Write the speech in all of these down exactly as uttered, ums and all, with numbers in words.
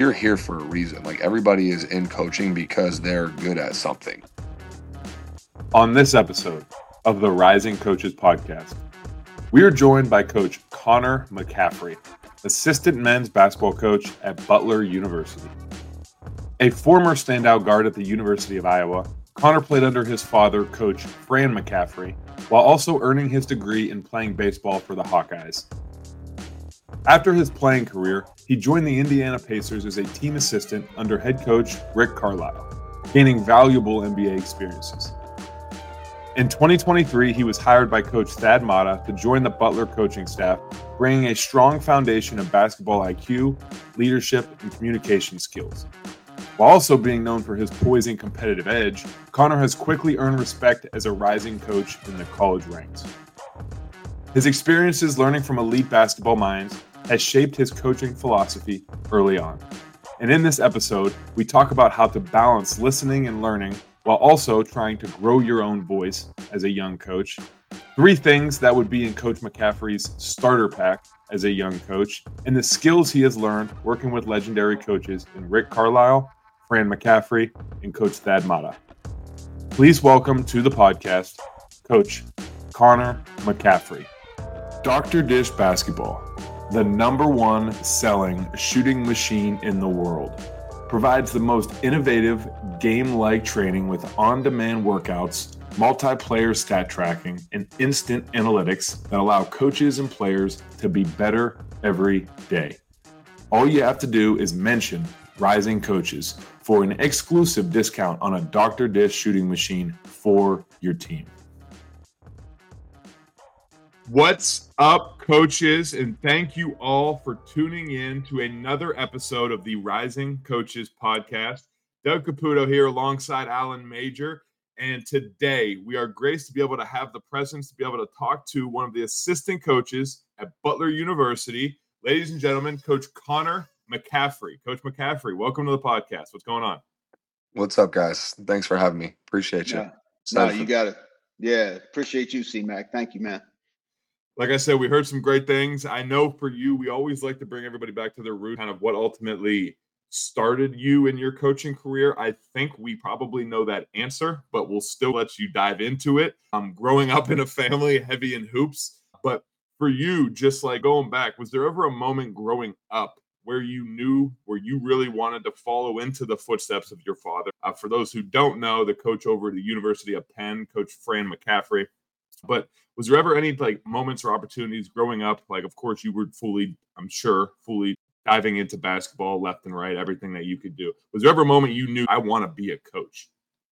you're here for a reason. Like, everybody is in coaching because they're good at something. On this episode of the Rising Coaches podcast, we are joined by Coach Connor McCaffrey, assistant men's basketball coach at Butler University. A former standout guard at the University of Iowa, Connor played under his father, Coach Fran McCaffrey, while also earning his degree in playing baseball for the Hawkeyes. After his playing career, he joined the Indiana Pacers as a team assistant under head coach Rick Carlisle, gaining valuable N B A experiences. In twenty twenty-three, he was hired by Coach Thad Matta to join the Butler coaching staff, bringing a strong foundation of basketball I Q, leadership, and communication skills. While also being known for his poise and competitive edge, Connor has quickly earned respect as a rising coach in the college ranks. His experiences learning from elite basketball minds has shaped his coaching philosophy early on. And in this episode, we talk about how to balance listening and learning while also trying to grow your own voice as a young coach. Three things that would be in Coach McCaffrey's starter pack as a young coach, and the skills he has learned working with legendary coaches in Rick Carlisle, Fran McCaffrey, and Coach Thad Matta. Please welcome to the podcast, Coach Connor McCaffrey. Doctor Dish Basketball, the number one selling shooting machine in the world, provides the most innovative game-like training with on-demand workouts, multiplayer stat tracking, and instant analytics that allow coaches and players to be better every day. All you have to do is mention Rising Coaches for an exclusive discount on a Doctor Dish shooting machine for your team. What's up, coaches? And thank you all for tuning in to another episode of the Rising Coaches podcast. Doug Caputo here alongside Alan Major. And today we are graced to be able to have the presence to be able to talk to one of the assistant coaches at Butler University. Ladies and gentlemen, Coach Connor McCaffrey. Coach McCaffrey, welcome to the podcast. What's going on? What's up, guys? Thanks for having me. Appreciate you. No, no you got it. Yeah, appreciate you, C-Mac. Thank you, man. Like I said, we heard some great things. I know for you, we always like to bring everybody back to their root, kind of what ultimately started you in your coaching career. I think we probably know that answer, but we'll still let you dive into it. Um, growing up in a family heavy in hoops, but for you, just like going back, was there ever a moment growing up where you knew, where you really wanted to follow into the footsteps of your father? Uh, for those who don't know, the coach over at the University of Penn, Coach Fran McCaffrey. But was there ever any like moments or opportunities growing up? Like, of course, you were fully, I'm sure, fully diving into basketball left and right, everything that you could do. Was there ever a moment you knew I want to be a coach?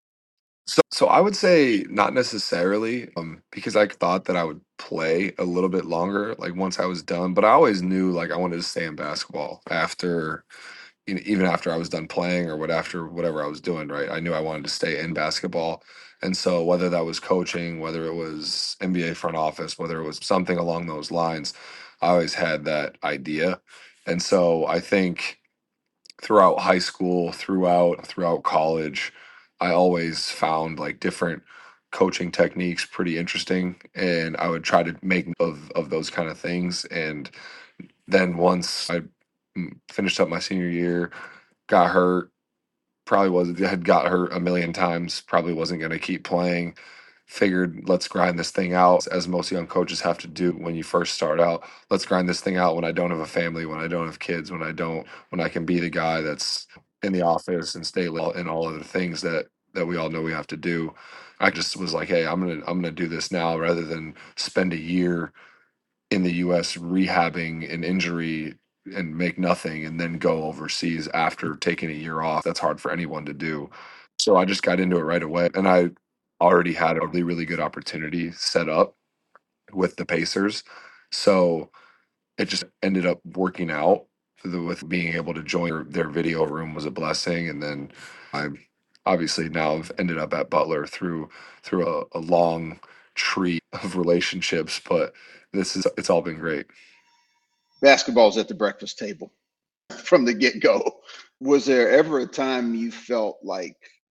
So, so I would say not necessarily, um, because I thought that I would play a little bit longer, like once I was done. But I always knew like I wanted to stay in basketball after, you know, even after I was done playing or what after whatever I was doing. Right, I knew I wanted to stay in basketball, and so whether that was coaching, whether it was N B A front office, whether it was something along those lines, I always had that idea, and so I think throughout high school, throughout throughout college, I always found like different coaching techniques pretty interesting, and I would try to make of of those kind of things. And then once I mm, finished up my senior year, got hurt, probably was had got hurt a million times, probably wasn't going to keep playing. Figured let's grind this thing out, as most young coaches have to do when you first start out. Let's grind this thing out when I don't have a family, when I don't have kids, when I don't, when I can be the guy that's in the office and stay late and all of the things that that we all know we have to do. I just was like, hey, I'm gonna I'm gonna do this now rather than spend a year in the U S rehabbing an injury and make nothing and then go overseas after taking a year off. That's hard for anyone to do. So I just got into it right away, and I already had a really, really good opportunity set up with the Pacers. So it just ended up working out the, with being able to join their, their video room was a blessing. And then I obviously now have ended up at Butler through through a, a long tree of relationships, but this is it's all been great. Basketball's at the breakfast table from the get-go. Was there ever a time you felt like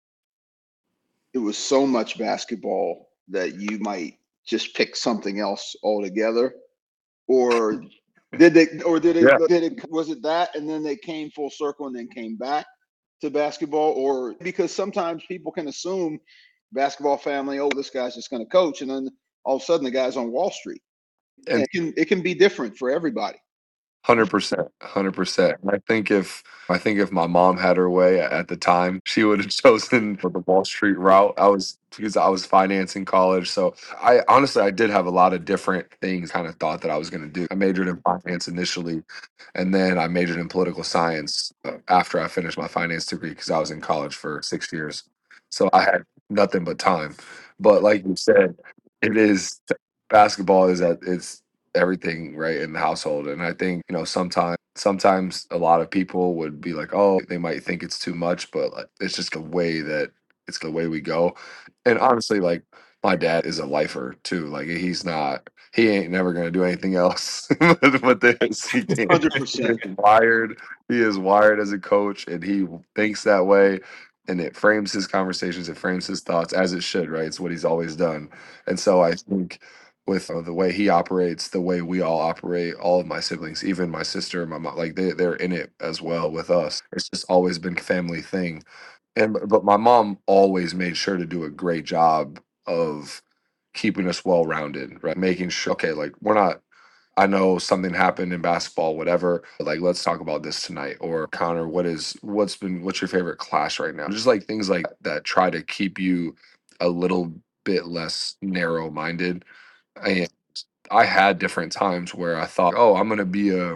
it was so much basketball that you might just pick something else altogether? Or Did they, or did it, Yeah. did it, was it that, and then they came full circle and then came back to basketball? Or because sometimes people can assume basketball family, oh, this guy's just going to coach, and then all of a sudden the guy's on Wall Street. And And it can, it can be different for everybody. Hundred percent, hundred percent. I think if I think if my mom had her way at the time, she would have chosen the Wall Street route. I was because I was financing college, so I honestly I did have a lot of different things. Kind of thought that I was going to do. I majored in finance initially, and then I majored in political science uh, after I finished my finance degree because I was in college for six years. So I had nothing but time. But like you said, it is basketball is at it's everything right in the household. And I think, you know, sometimes sometimes a lot of people would be like, oh, they might think it's too much, but like, it's just the way that it's the way we go. And honestly, like my dad is a lifer too. Like he's not he ain't never gonna do anything else with this. He can't. one hundred He percent. is wired. He is wired as a coach and he thinks that way. And it frames his conversations, it frames his thoughts as it should, right? It's what he's always done. And so I think with uh, the way he operates, the way we all operate, all of my siblings, even my sister, my mom, like they they're in it as well with us. It's just always been a family thing. And but my mom always made sure to do a great job of keeping us well rounded, right? Making sure, okay, like we're not. I know something happened in basketball, whatever. But like, let's talk about this tonight. Or Connor, what is what's been what's your favorite class right now? Just like things like that try to keep you a little bit less narrow minded. And I had different times where I thought, oh, I'm gonna be a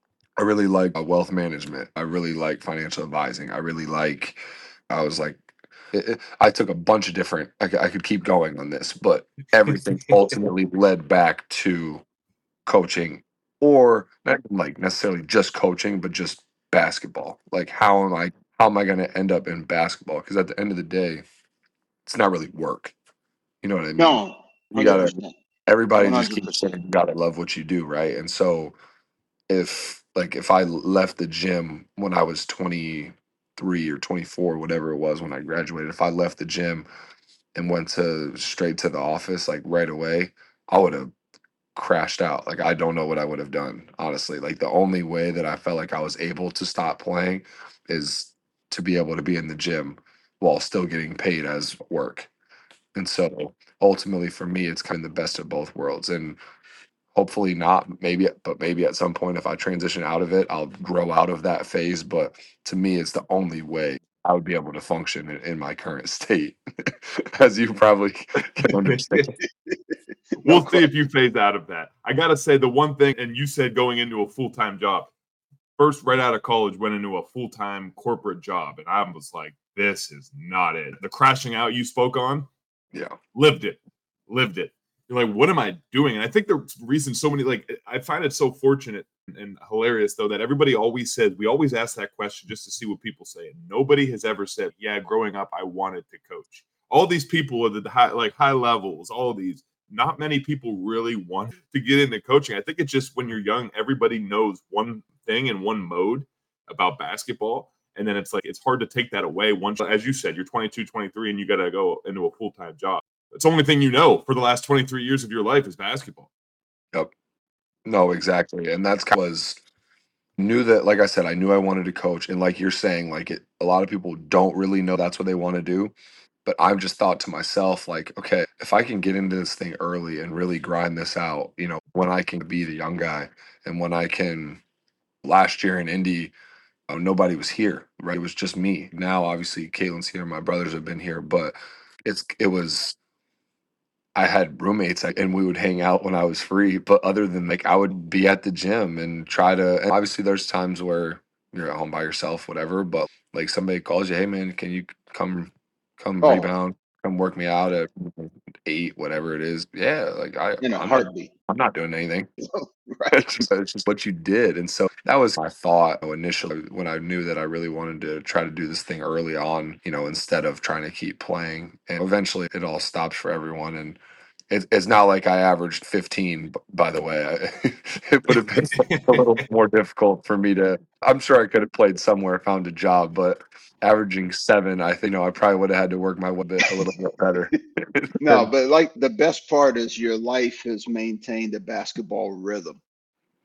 I really like uh, wealth management. I really like financial advising. I really like I was like it, it- I took a bunch of different I, could- I could keep going on this, but everything ultimately led back to coaching or not even, like necessarily just coaching, but just basketball. Like how am I how am I going to end up in basketball? Because at the end of the day, it's not really work. You know what I mean? No, You got to one hundred percent. everybody just keeps saying one hundred percent. you gotta love what you do, right? And so if like if I left the gym when I was twenty-three or twenty-four, whatever it was when I graduated, if I left the gym and went to straight to the office like right away, I would have crashed out. Like I don't know what I would have done, honestly. Like the only way that I felt like I was able to stop playing is to be able to be in the gym while still getting paid as work. And so ultimately for me, it's kind of the best of both worlds. And hopefully not, maybe, but maybe at some point if I transition out of it, I'll grow out of that phase. But to me, it's the only way I would be able to function in, in my current state, as you probably can understand. No We'll see if question. you phase out of that. I got to say the one thing, and you said going into a full-time job. First, right out of college, went into a full-time corporate job, and I was like, this is not it. The crashing out you spoke on, Yeah. lived it, lived it. You're like, what am I doing? And I think the reason so many, like, I find it so fortunate and hilarious, though, that everybody always says, we always ask that question just to see what people say. And nobody has ever said, yeah, growing up, I wanted to coach. All these people at the high, like high levels, all these, not many people really want to get into coaching. I think it's just when you're young, everybody knows one thing in one mode about basketball. And then it's like, it's hard to take that away once, as you said, you're twenty-two, twenty-three, and you got to go into a full-time job. It's the only thing you know for the last twenty-three years of your life is basketball. Yep. No, exactly. And that's kind of was knew that, like I said, I knew I wanted to coach. And like you're saying, like it, a lot of people don't really know that's what they want to do. But I've just thought to myself, like, okay, if I can get into this thing early and really grind this out, you know, when I can be the young guy and when I can, last year in Indy, uh, nobody was here, right? It was just me. Now, obviously, Caitlin's here, my brothers have been here, but it's, it was, I had roommates like, and we would hang out when I was free. But other than like, I would be at the gym and try to. And obviously, there's times where you're at home by yourself, whatever. But like somebody calls you, hey man, can you come, come Oh, rebound, come work me out at eight, whatever it is. Yeah, like I, in a I'm not, heartbeat. I'm not doing anything. Right. It's just, it's just what you did. And so that was my thought initially when I knew that I really wanted to try to do this thing early on, you know, instead of trying to keep playing. And eventually it all stops for everyone. And it, it's not like I averaged fifteen, b- by the way. I, it would have been a little more difficult for me to, I'm sure I could have played somewhere, found a job, but averaging seven, I think, you know, I probably would have had to work my way a bit, a little bit better. No, but like the best part is your life has maintained a basketball rhythm.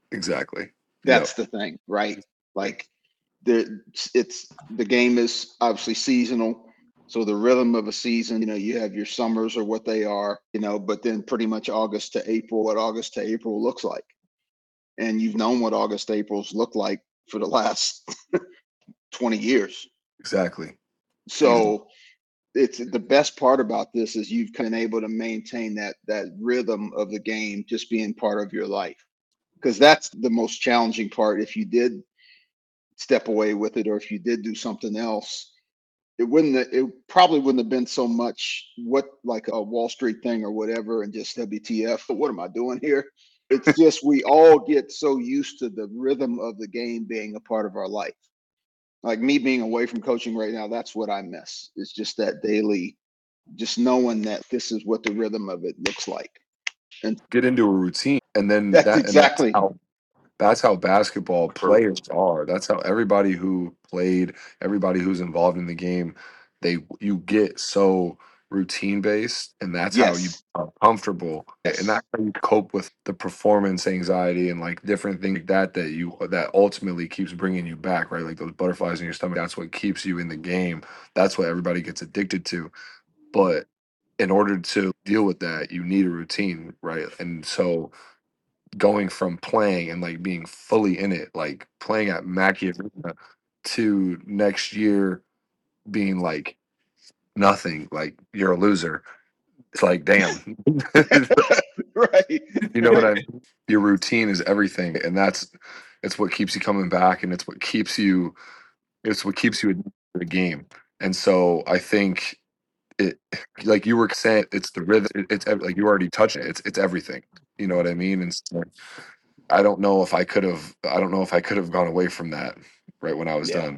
Exactly. That's Yep. the thing, right? Like the it's the game is obviously seasonal. So the rhythm of a season, you know, you have your summers or what they are, you know, but then pretty much August to April, what August to April looks like. And you've known what August to April's looked like for the last twenty years. Exactly. So it's the best part about this is you've been able to maintain that that rhythm of the game just being part of your life. Because that's the most challenging part. If you did step away with it, or if you did do something else, it wouldn't it probably wouldn't have been so much what like a Wall Street thing or whatever and just W T F, what am I doing here? It's just we all get so used to the rhythm of the game being a part of our life. Like me being away from coaching right now, that's what I miss. It's just that daily, just knowing that this is what the rhythm of it looks like. And Get into a routine, and then that's that and that's exactly how that's how basketball True. players are. That's how everybody who played, everybody who's involved in the game, they you get so routine based, and that's how you yes, are comfortable, and yes, that's how you cope with the performance anxiety and like different things like that that you that ultimately keeps bringing you back, right? Like those butterflies in your stomach. That's what keeps you in the game. That's what everybody gets addicted to. But in order to deal with that, you need a routine, right? And so going from playing and like being fully in it, like playing at Mackey Arena to next year being like nothing, like you're a loser. It's like, damn. right. You know what I mean? Your routine is everything. And that's it's what keeps you coming back, and it's what keeps you it's what keeps you in the game. And so I think it like you were saying, it's the rhythm, it- it's ev- like you already touched it. It's it's everything. You know what I mean? And so I don't know if I could have I don't know if I could have gone away from that right when I was Yeah, done.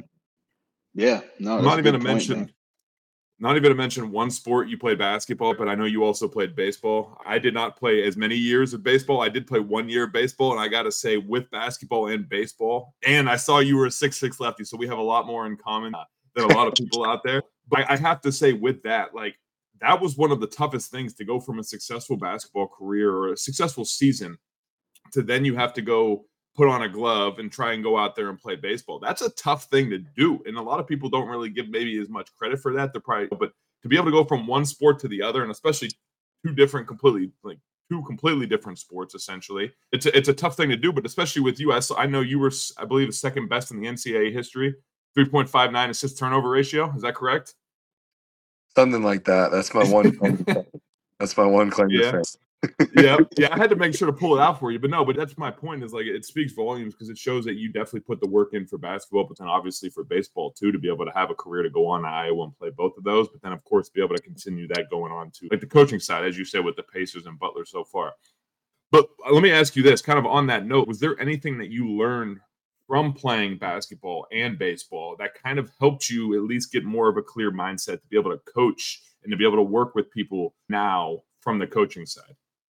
yeah. No, I'm that's not a even good to point, man. mention not even to mention one sport you played basketball, but I know you also played baseball. I did not play as many years of baseball. I did play one year of baseball, and I got to say, with basketball and baseball, and I saw you were a six six lefty, so we have a lot more in common uh, than a lot of people out there. But I have to say, with that, like that was one of the toughest things to go from a successful basketball career or a successful season to then you have to go put on a glove and try and go out there and play baseball. That's a tough thing to do. And a lot of people don't really give maybe as much credit for that. They're probably, but to be able to go from one sport to the other, and especially two different, completely like two completely different sports, essentially, it's a, it's a tough thing to do. But especially with you, I, I know you were, I believe, second best in the N C double A history, three point five nine assist turnover ratio. Is that correct? Something like that. That's my one claim to fame. That's my one claim to Yeah. fame. Yeah, yeah, I had to make sure to pull it out for you, but no, but that's my point is like it speaks volumes because it shows that you definitely put the work in for basketball, but then obviously for baseball too, to be able to have a career to go on to Iowa and play both of those, but then of course be able to continue that going on to like the coaching side, as you said, with the Pacers and Butler so far. But uh, let me ask you this, kind of on that note, was there anything that you learned from playing basketball and baseball that kind of helped you at least get more of a clear mindset to be able to coach and to be able to work with people now from the coaching side?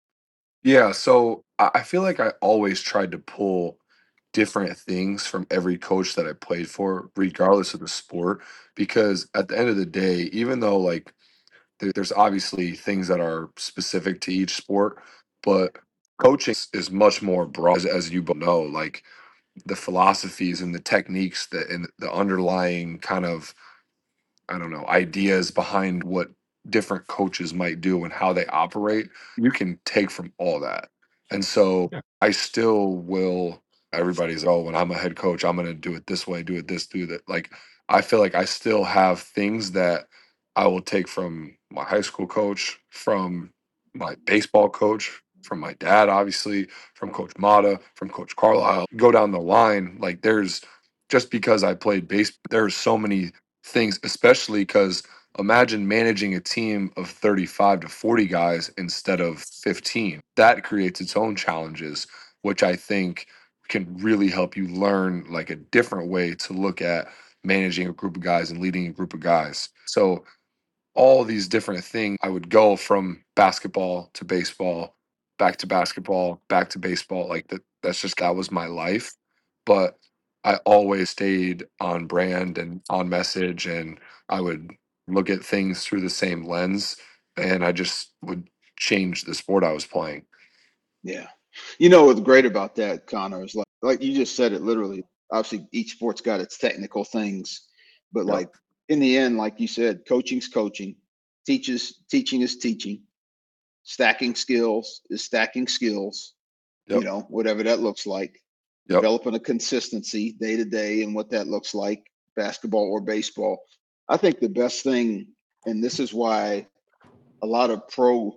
Yeah, so I I feel like I always tried to pull different things from every coach that I played for, regardless of the sport, because at the end of the day, even though like there, there's obviously things that are specific to each sport, but coaching is is much more broad, as, as you both know, like the philosophies and the techniques that and the underlying kind of I don't know, ideas behind what different coaches might do and how they operate, you can take from all that. And so Yeah. I still will, everybody's, oh, when I'm a head coach, I'm going to do it this way, do it this, do that. Like, I feel like I still have things that I will take from my high school coach, from my baseball coach, from my dad, obviously, from Coach Mata, from Coach Carlisle, go down the line. Like, there's just because I played base, there's so many things, especially because imagine managing a team of thirty-five to forty guys instead of fifteen. That creates its own challenges, which I think can really help you learn like a different way to look at managing a group of guys and leading a group of guys. So all these different things. I would go from basketball to baseball, back to basketball, back to baseball. Like that that's just that was my life. But I always stayed on brand and on message, and I would look at things through the same lens, and I just would change the sport I was playing. Yeah. You know what's great about that, Connor, is like like you just said it literally. Obviously, each sport's got its technical things, but Yep. like in the end, like you said, coaching's coaching, teaches teaching is teaching, stacking skills is stacking skills. You Yep. know, whatever that looks like, Yep. developing a consistency day to day and what that looks like, basketball or baseball. I think the best thing, and this is why a lot of pro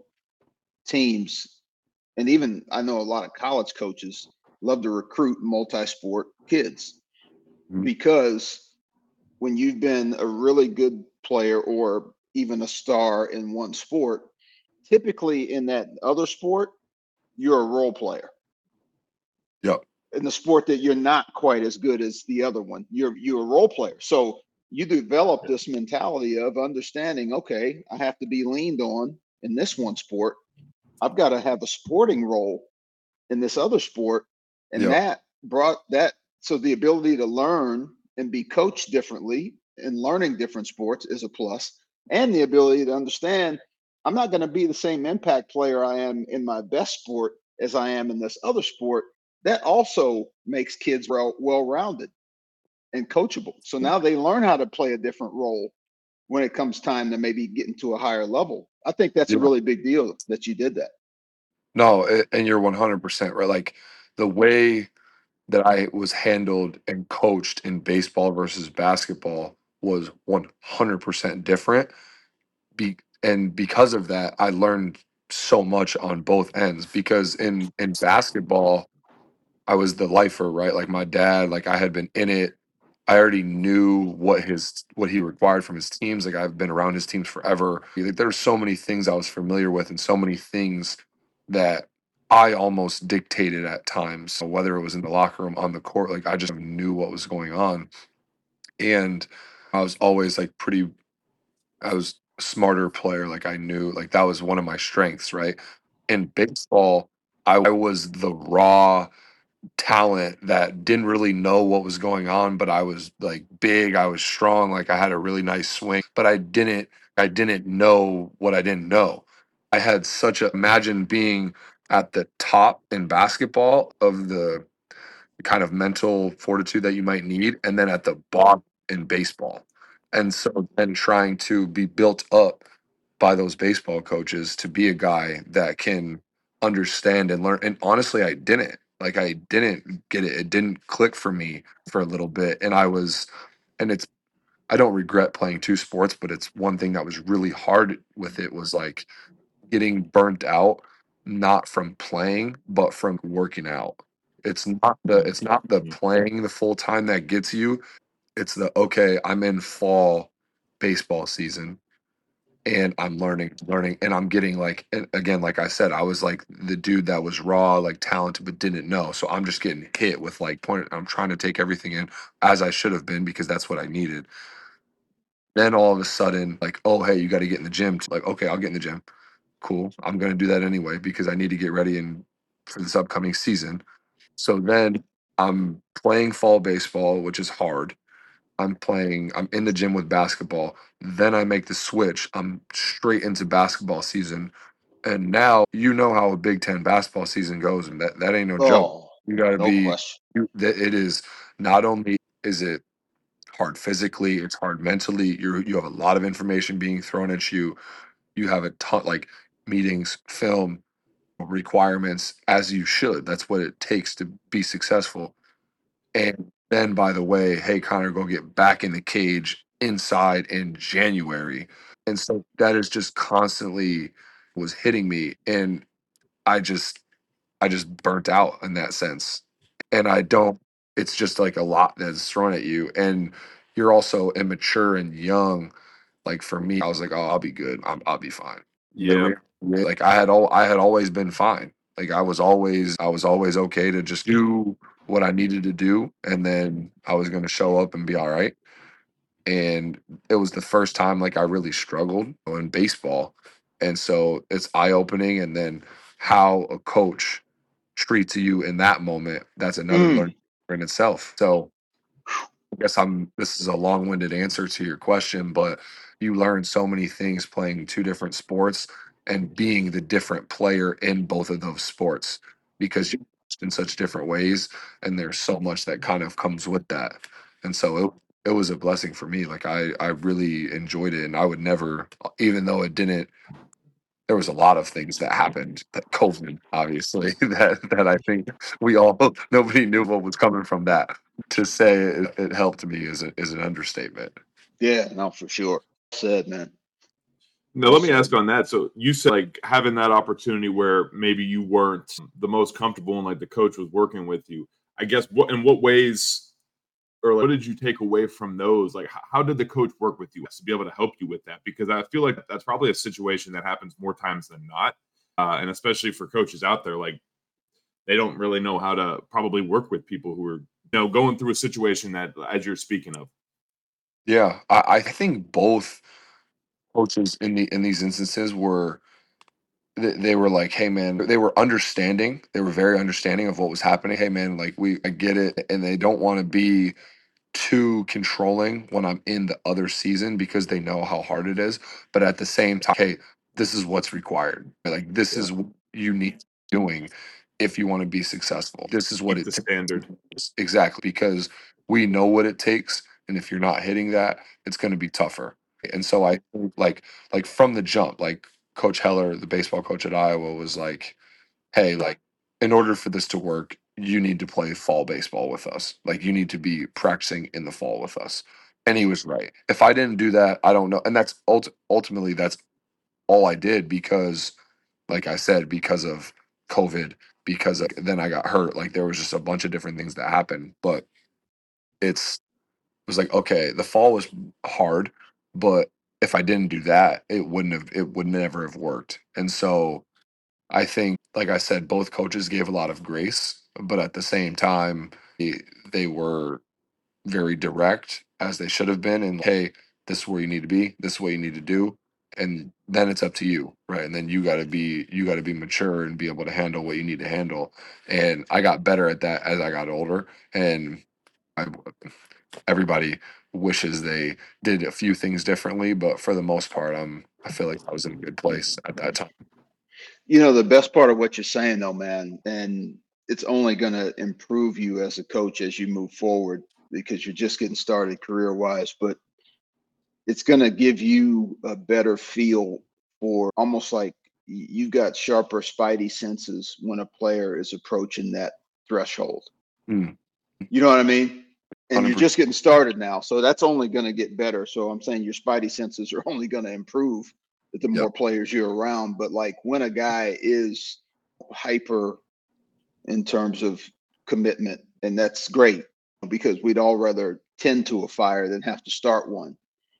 teams, and even I know a lot of college coaches love to recruit multi-sport kids, Mhm. because when you've been a really good player or even a star in one sport, typically in that other sport, you're a role player. Yep. In the sport that you're not quite as good as the other one, you're you're a role player. So you develop this mentality of understanding, okay, I have to be leaned on in this one sport. I've got to have a sporting role in this other sport. And Yep. that brought that, so the ability to learn and be coached differently and learning different sports is a plus. And the ability to understand, I'm not going to be the same impact player I am in my best sport as I am in this other sport. That also makes kids well, well-rounded and coachable. So now they learn how to play a different role when it comes time to maybe getting to a higher level. I think that's a Yep. really big deal that you did that. No, a- and you're one hundred percent right. Like the way that I was handled and coached in baseball versus basketball was one hundred percent different. Be and because of that, I learned so much on both ends because in in basketball, I was the lifer, right? Like my dad, like I had been in it. I already knew what his what he required from his teams. Like I've been around his teams forever. Like there were so many things I was familiar with and so many things that I almost dictated at times. So whether it was in the locker room, on the court, like I just knew what was going on. And I was always like pretty I was a smarter player. Like I knew like that was one of my strengths, right? In baseball, I was the raw talent that didn't really know what was going on, but I was like big, I was strong, like I had a really nice swing, but I didn't I didn't know what I didn't know. I had such a imagine being at the top in basketball of the kind of mental fortitude that you might need, and then at the bottom in baseball. And so then trying to be built up by those baseball coaches to be a guy that can understand and learn. And honestly, I didn't. Like I didn't get it. It didn't click for me for a little bit. And I was and it's I don't regret playing two sports, but it's one thing that was really hard with it was like getting burnt out, not from playing, but from working out. It's not the it's not the Mhm. playing the full time that gets you. It's the okay, I'm in fall baseball season and I'm learning, learning, and I'm getting like and again, like I said, I was like the dude that was raw, like talented, but didn't know. So I'm just getting hit with like point. I'm trying to take everything in as I should have been because that's what I needed. Then all of a sudden, like, oh hey, you got to get in the gym. Like, okay, I'll get in the gym. Cool. I'm gonna do that anyway because I need to get ready and for this upcoming season. So then I'm playing fall baseball, which is hard. I'm playing, I'm in the gym with basketball. Then I make the switch. I'm straight into basketball season. And now you know how a Big Ten basketball season goes, and that, that ain't no joke. Oh, You gotta no be question. you, that it is not only is it hard physically, it's hard mentally. You you have a lot of information being thrown at you. You have a ton like meetings, film, requirements as you should. That's what it takes to be successful. And then, by the way, hey, Connor, go get back in the cage inside in January. And so that is just constantly was hitting me. And I just, I just burnt out in that sense. And I don't, it's just like a lot that's thrown at you. And you're also immature and young. Like for me, I was like, oh, I'll be good. I'm, I'll be fine. The Yeah. rea- like I had all, I had always been fine. Like I was always, I was always okay to just do what I needed to do, and then I was going to show up and be all right. And it was the first time like I really struggled in baseball, and so it's eye opening. And then how a coach treats you in that moment, that's another learning Mm. in itself. So I guess I'm this is a long-winded answer to your question, but you learn so many things playing two different sports and being the different player in both of those sports. because you're in such different ways, and there's so much that kind of comes with that. And so it it was a blessing for me. Like I I really enjoyed it, and I would never, even though it didn't. There was a lot of things that happened that COVID, obviously, that that I think we all nobody knew what was coming from that. To say it, it helped me is a, is an understatement. Yeah, no, for sure. Said, man. Now, let me ask on that. So you said like having that opportunity where maybe you weren't the most comfortable and like the coach was working with you. I guess what in what ways or like, what did you take away from those? Like, h- how did the coach work with you to be able to help you with that? Because I feel like that's probably a situation that happens more times than not, uh, and especially for coaches out there, like they don't really know how to probably work with people who are you know going through a situation that as you're speaking of. Yeah, I, I think both coaches in the in these instances were they, they were like, hey man, they were understanding. They were very understanding of what was happening. Hey man, like we I get it, and they don't want to be too controlling when I'm in the other season because they know how hard it is. But at the same time, hey, this is what's required. Like this Yeah. is what you need to be doing if you want to be successful. This is what Keep it the takes. standard. Exactly, because we know what it takes, and if you're not hitting that, it's going to be tougher. And so I think like like from the jump, like Coach Heller, the baseball coach at Iowa, was like, hey, like, in order for this to work, you need to play fall baseball with us. Like, you need to be practicing in the fall with us. And he was right. If I didn't do that, I don't know. And that's ult- ultimately that's all I did because, like I said, because of COVID, because of, then I got hurt. Like, there was just a bunch of different things that happened. But it's it was like, okay, the fall was hard, but if I didn't do that, it wouldn't have it would never have worked. And so I think, like I said, both coaches gave a lot of grace, but at the same time, they, they were very direct as they should have been. And hey, this is where you need to be. This is what you need to do. And then it's up to you, right? And then you got to be you got to be mature and be able to handle what you need to handle. And I got better at that as I got older. And I, everybody wishes they did a few things differently, but for the most part, I'm I feel like I was in a good place at that time. You know, the best part of what you're saying, though, man, and it's only going to improve you as a coach as you move forward because you're just getting started career wise, but it's going to give you a better feel for almost like y- you've got sharper spidey senses when a player is approaching that threshold. Mm, You know what I mean? And you're one hundred percent. just getting started now. So that's only going to get better. So I'm saying your spidey senses are only going to improve the Yep. more players you're around. But like when a guy is hyper in terms of commitment, and that's great because we'd all rather tend to a fire than have to start one.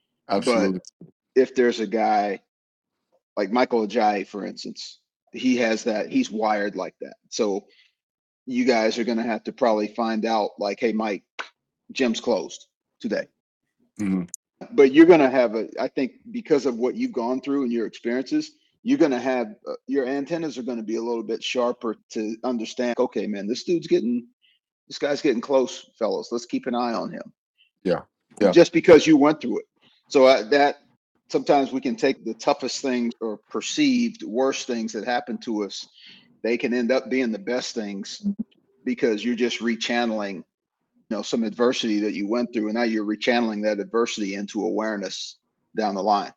But Absolutely. if there's a guy like Michael Ajayi, for instance, he has that, he's wired like that. So you guys are going to have to probably find out like, hey, Mike, gym's closed today. Mhm. But you're going to have a, I think because of what you've gone through and your experiences, you're going to have uh, your antennas are going to be a little bit sharper to understand, okay, man, this dude's getting, this guy's getting close, fellas. Let's keep an eye on him. Yeah. Yeah. Just because you went through it. So uh, that sometimes we can take the toughest things or perceived worst things that happen to us. They can end up being the best things because you're just rechanneling, you know, some adversity that you went through, and now you're rechanneling that adversity into awareness down the line.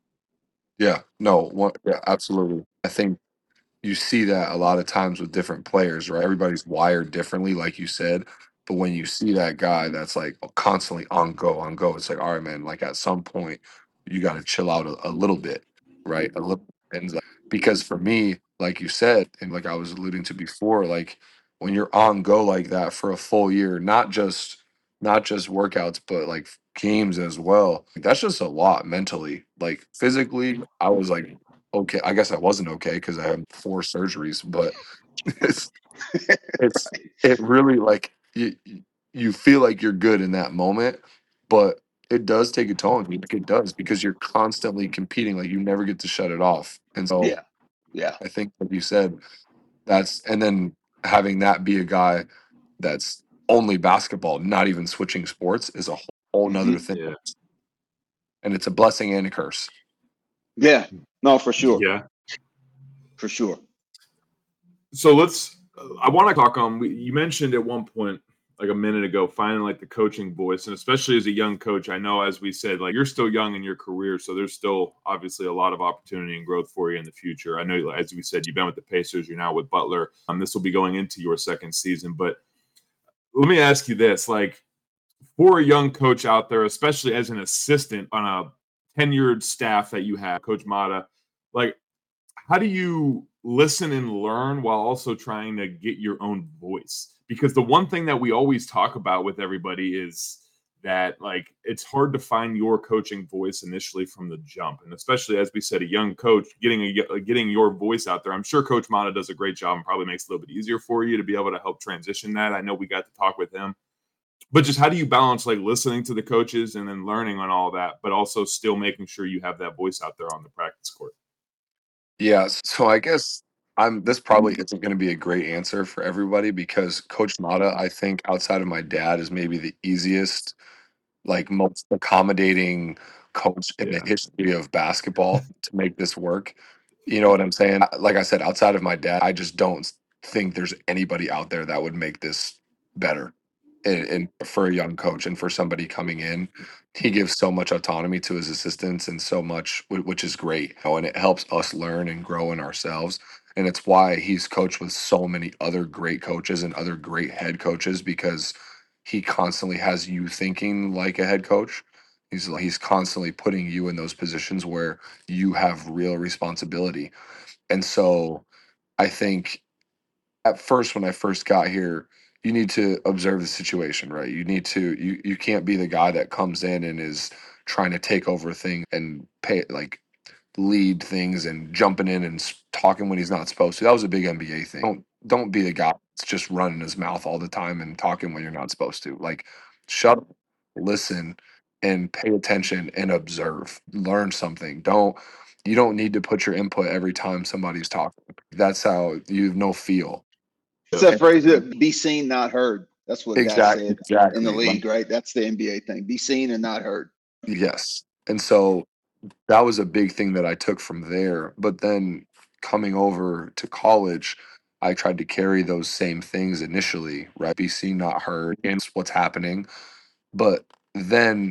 Yeah. No, one, yeah, absolutely. I think you see that a lot of times with different players, right? Everybody's wired differently, like you said. But when you see that guy that's like constantly on go, on go, it's like, all right, man, like at some point you got to chill out a, a little bit, right? A little, and like, because for me, like you said, and like I was alluding to before, like when you're on go like that for a full year, not just not just workouts, but like games as well, that's just a lot mentally. Like physically, I was like, okay, I guess I wasn't okay because I had four surgeries, but it's it's it really like you you feel like you're good in that moment, but it does take a toll on you. Like it does because you're constantly competing. Like you never get to shut it off. And so Yeah. Yeah. I think, like you said, that's and then having that be a guy that's only basketball, not even switching sports, is a whole nother Mm-hmm. thing. Yeah. And it's a blessing and a curse. Yeah. No, for sure. Yeah. For sure. So let's I want to talk on, you mentioned at one point, like a minute ago, finding like the coaching voice. And especially as a young coach, I know, as we said, like you're still young in your career. So there's still obviously a lot of opportunity and growth for you in the future. I know, as we said, you've been with the Pacers, you're now with Butler. Um, this will be going into your second season. But let me ask you this, like for a young coach out there, especially as an assistant on a tenured staff that you have, Coach Matta, like, how do you listen and learn while also trying to get your own voice? Because the one thing that we always talk about with everybody is that, like, it's hard to find your coaching voice initially from the jump. And especially, as we said, a young coach, getting a, getting your voice out there. I'm sure Coach Matta does a great job and probably makes it a little bit easier for you to be able to help transition that. I know we got to talk with him. But just how do you balance, like, listening to the coaches and then learning on all that, but also still making sure you have that voice out there on the practice court? Yeah, so I guess I'm this probably isn't going to be a great answer for everybody because Coach Matta, I think, outside of my dad, is maybe the easiest, like most accommodating coach in the Yeah. history of basketball to make this work. You know what I'm saying? Like I said, outside of my dad, I just don't think there's anybody out there that would make this better. And, and for a young coach and for somebody coming in, he gives so much autonomy to his assistants and so much, wh- which is great. You know, and it helps us learn and grow in ourselves. And it's why he's coached with so many other great coaches and other great head coaches because he constantly has you thinking like a head coach. He's he's constantly putting you in those positions where you have real responsibility. And so I think at first when I first got here, you need to observe the situation, right? You need to you you can't be the guy that comes in and is trying to take over things and pay like lead things and jumping in and s- talking when he's not supposed to. That was a big N B A thing. Don't don't be the guy that's just running his mouth all the time and talking when you're not supposed to. Like shut up, listen, and pay attention and observe. Learn something. Don't you don't need to put your input every time somebody's talking. That's how you have no feel. It's that phrase that be seen, not heard. That's what guys Exactly, said in the exactly. Like, league, right? That's the N B A thing. Be seen and not heard. yes. And so that was a big thing that I took from there. But then coming over to college, I tried to carry those same things initially, right? Be seen, not heard, and what's happening. But then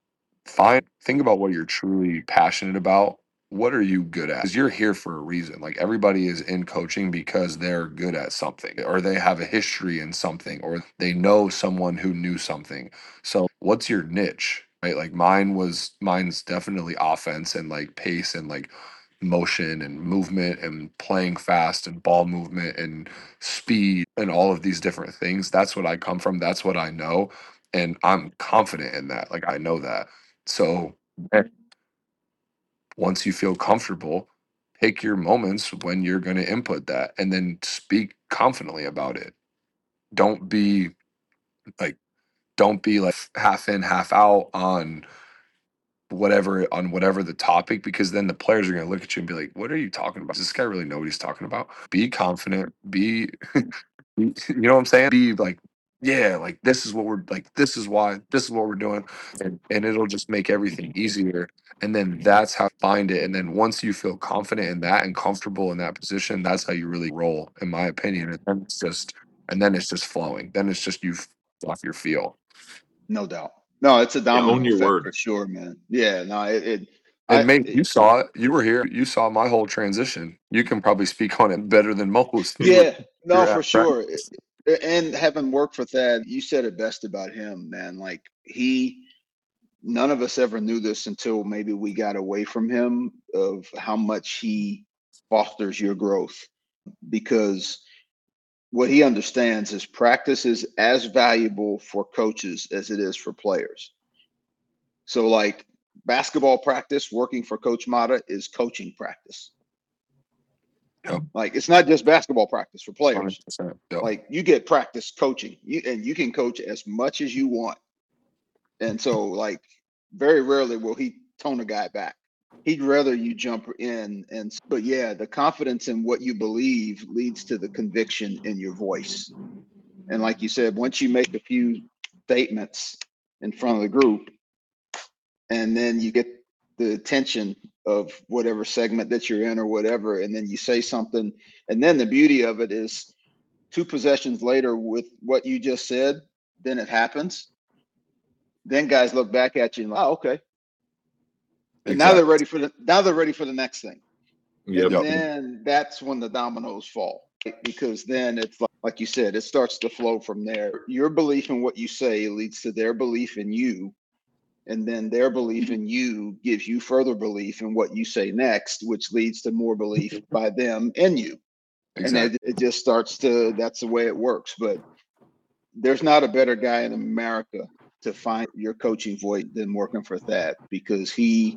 find think about what you're truly passionate about. What are you good at? Because you're here for a reason. Like everybody is in coaching because they're good at something, or they have a history in something, or they know someone who knew something. So, what's your niche? Right? Like mine was mine's definitely offense and like pace and like motion and movement and playing fast and ball movement and speed and all of these different things. That's what I come from. That's what I know. And I'm confident in that. Like I know that. So eh, once you feel comfortable, pick your moments when you're going to input that and then speak confidently about it. Don't be like, don't be like half in, half out on whatever on whatever the topic because then the players are going to look at you and be like, what are you talking about? Does this guy really know what he's talking about? Be confident, be you know what I'm saying, be like, yeah, like this is what we're like, this is why, this is what we're doing, and, and it'll just make everything easier. And then that's how I find it. And then once you feel confident in that and comfortable in that position, that's how you really roll, in my opinion. And then it's just and then it's just flowing, then it's just you off your feel. No doubt. No, it's a Yeah, own domino your effect word. for sure, man. Yeah, no, it, it And I mate, you it, saw it. You were here. You saw my whole transition. You can probably speak on it better than most. You were yeah, no, you're for at sure. practice. And having worked for Thad, you said it best about him, man. Like he none of us ever knew this until maybe we got away from him of how much he fosters your growth because what he understands is practice is as valuable for coaches as it is for players. So like basketball practice working for Coach Matta is coaching practice. Yep. Like it's not just basketball practice for one hundred players. percent. Yep. Like you get practice coaching. You and you can coach as much as you want. And so like very rarely will he tone a guy back. He'd rather you jump in and but yeah, the confidence in what you believe leads to the conviction in your voice. And like you said, once you make a few statements in front of the group, and then you get the attention of whatever segment that you're in or whatever, and then you say something, and then the beauty of it is two possessions later with what you just said, then it happens. Then guys look back at you and like, oh, okay. And exactly. now they're ready for the now they're ready for the next thing. Yep. And then that's when the dominoes fall, because then it's like, like you said, it starts to flow from there. Your belief in what you say leads to their belief in you. And then their belief in you gives you further belief in what you say next, which leads to more belief by them in you. Exactly. And it, it just starts to, that's the way it works. But there's not a better guy in America to find your coaching voice than working for Thad, because he,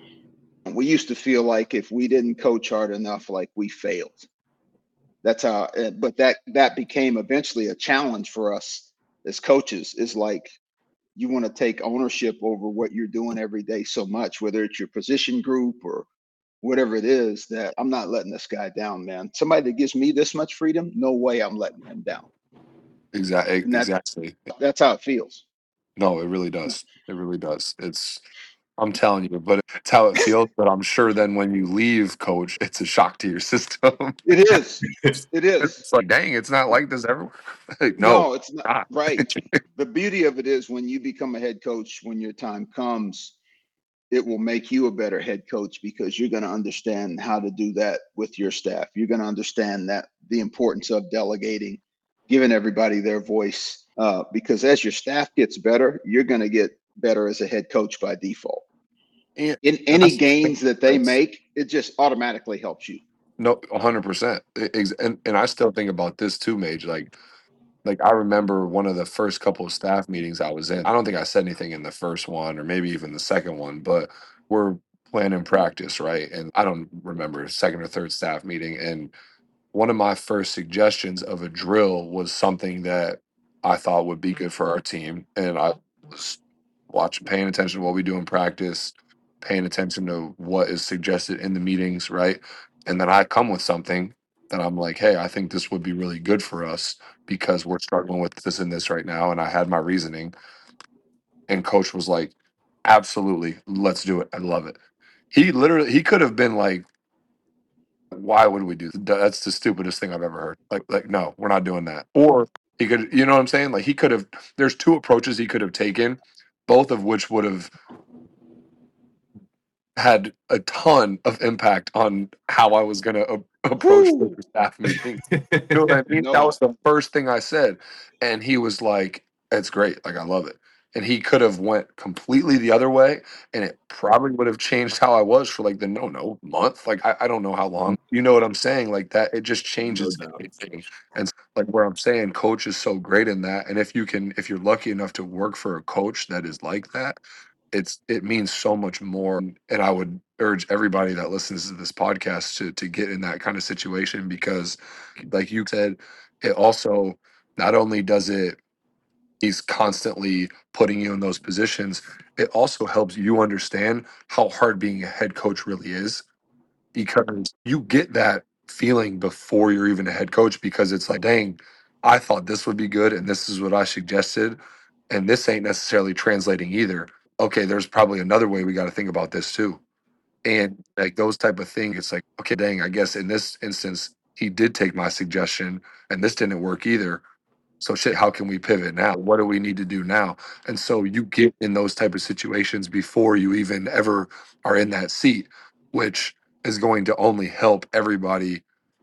we used to feel like if we didn't coach hard enough, like we failed. That's how, but that, that became eventually a challenge for us as coaches, is like, you want to take ownership over what you're doing every day so much, whether it's your position group or whatever it is, that I'm not letting this guy down, man. Somebody that gives me this much freedom, no way I'm letting him down. Exactly. That's, exactly. That's how it feels. No, it really does. It really does. It's, I'm telling you, but it's how it feels. But I'm sure then when you leave, coach, it's a shock to your system. It is. It is. It's like, dang, it's not like this everywhere. Like, no, no, it's not. not. Right. The beauty of it is when you become a head coach, when your time comes, it will make you a better head coach, because you're going to understand how to do that with your staff. You're going to understand that the importance of delegating, giving everybody their voice, uh, because as your staff gets better, you're going to get better as a head coach by default. And in any gains that they make, it just automatically helps you. No, one hundred percent. And and I still think about this too, Mage. Like, like I remember one of the first couple of staff meetings I was in. I don't think I said anything in the first one or maybe even the second one, but we're planning practice, right? And I don't remember, second or third staff meeting. And one of my first suggestions of a drill was something that I thought would be good for our team. And I was watching, paying attention to what we do in practice, paying attention to what is suggested in the meetings, right? And then I come with something that I'm like, hey, I think this would be really good for us because we're struggling with this and this right now. And I had my reasoning. And coach was like, absolutely, let's do it. I love it. He literally, he could have been like, why would we do that? That's the stupidest thing I've ever heard. Like, like, no, we're not doing that. Or he could, you know what I'm saying? Like, he could have, there's two approaches he could have taken, both of which would have had a ton of impact on how I was going to a- approach Woo! the staff meeting. You know what I mean? No. That was the first thing I said. And he was like, it's great. Like, I love it. And he could have went completely the other way, and it probably would have changed how I was for like the no no month. Like I, I don't know how long. You know what I'm saying? Like that, it just changes no everything. And like where I'm saying, coach is so great in that. And if you can, if you're lucky enough to work for a coach that is like that, it's it means so much more. And I would urge everybody that listens to this podcast to to get in that kind of situation, because, like you said, it also not only does it. He's constantly putting you in those positions. It also helps you understand how hard being a head coach really is, because you get that feeling before you're even a head coach, because it's like, dang, I thought this would be good and this is what I suggested, and this ain't necessarily translating either. Okay, there's probably another way we got to think about this too. And like those type of things, it's like, okay, dang, I guess in this instance, he did take my suggestion and this didn't work either. So shit, how can we pivot now? What do we need to do now? And so you get in those type of situations before you even ever are in that seat, which is going to only help everybody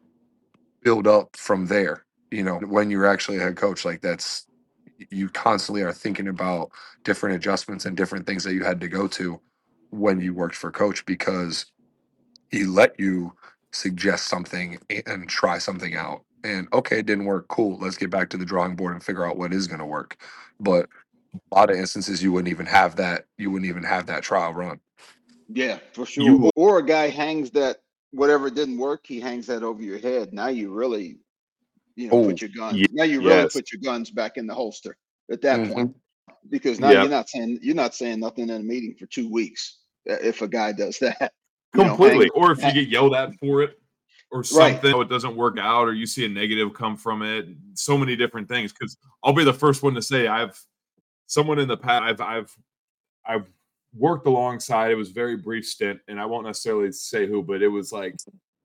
build up from there. You know, when you're actually a head coach, like that's, you constantly are thinking about different adjustments and different things that you had to go to when you worked for coach, because he let you suggest something and try something out. And okay, it didn't work. Cool. Let's get back to the drawing board and figure out what is going to work. But a lot of instances, you wouldn't even have that. You wouldn't even have that trial run. Yeah, for sure. You, or a guy hangs that, whatever didn't work, he hangs that over your head. Now you really, you know, oh, put your guns. Yeah, now you really yes. put your guns back in the holster at that mm-hmm. point, because now yep. you're not saying you're not saying nothing in a meeting for two weeks if a guy does that. Completely. Know, hang, or if you get yelled at for it or something, right. it doesn't work out, or you see a negative come from it. So many different things. Because I'll be the first one to say I've someone in the past I've I've I've worked alongside. It was a very brief stint, and I won't necessarily say who, but it was like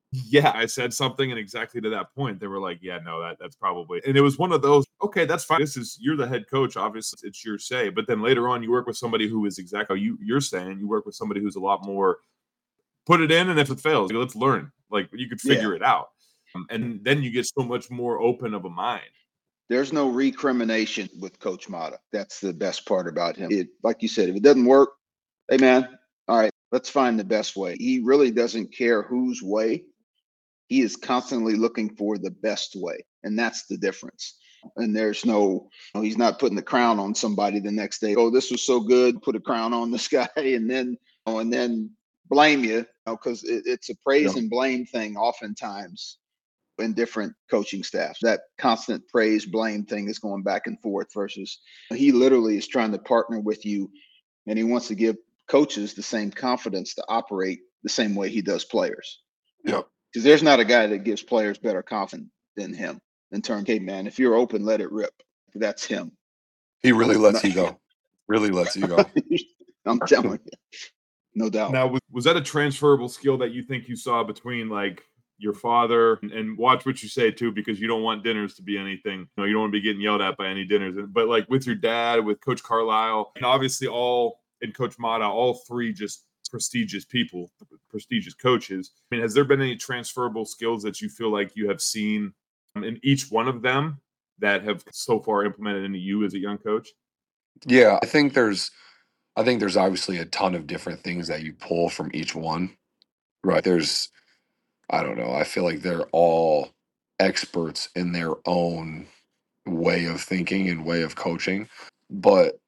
Yeah, I said something, and exactly to that point, they were like, "Yeah, no, that that's probably." And it was one of those, "Okay, that's fine. This is you're the head coach. Obviously, it's your say." But then later on, you work with somebody who is exactly how you you're saying. You work with somebody who's a lot more put it in, and if it fails, let's learn. Like you could Yeah. figure it out, um, and then you get so much more open of a mind. There's no recrimination with Coach Mata. That's the best part about him. It, like you said, if it doesn't work, hey man, all right, let's find the best way. He really doesn't care whose way. He is constantly looking for the best way, and that's the difference. And there's no, you know, he's not putting the crown on somebody the next day. Oh, this was so good, put a crown on this guy, and then, oh, and then blame you, because you know, it, it's a praise Yeah. and blame thing oftentimes in different coaching staffs. That constant praise blame thing is going back and forth versus he literally is trying to partner with you, and he wants to give coaches the same confidence to operate the same way he does players. Yeah. Because there's not a guy that gives players better confidence than him in terms, hey man, if you're open, let it rip. That's him. He really lets Not- you go. Really lets you go. I'm telling you, no doubt. Now, was, was that a transferable skill that you think you saw between like your father and, and watch what you say too, because you don't want dinners to be anything, you know, you don't want to be getting yelled at by any dinners, but like with your dad, with Coach Carlisle, and obviously all and Coach Mata, all three just prestigious people, prestigious coaches. I mean, has there been any transferable skills that you feel like you have seen in each one of them that have so far implemented into you as a young coach? Yeah, I think there's I think there's obviously a ton of different things that you pull from each one. Right. There's I don't know. I feel like they're all experts in their own way of thinking and way of coaching. But